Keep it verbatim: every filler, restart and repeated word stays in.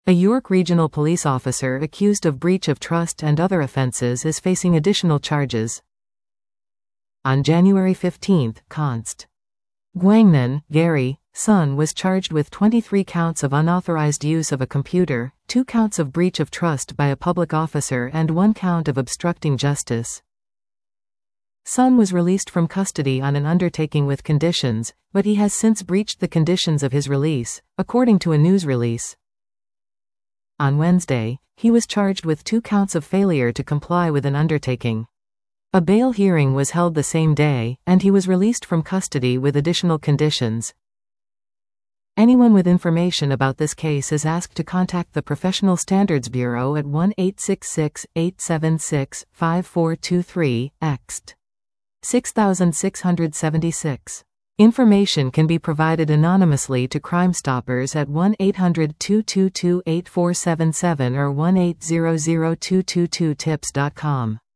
A York Regional Police officer accused of breach of trust and other offences is facing additional charges. On January fifteenth, Const. Guangnan, Gary, Sun was charged with twenty-three counts of unauthorized use of a computer, two counts of breach of trust by a public officer and one count of obstructing justice. Sun was released from custody on an undertaking with conditions, but he has since breached the conditions of his release, according to a news release. On Wednesday, he was charged with two counts of failure to comply with an undertaking. A bail hearing was held the same day, and he was released from custody with additional conditions. Anyone with information about this case is asked to contact the Professional Standards Bureau at one eight six six, eight seven six, five four two three, ext. six six seven six. Information can be provided anonymously to Crime Stoppers at one eight hundred, two two two, eight four seven seven or one eight hundred, two two two, tips dot com.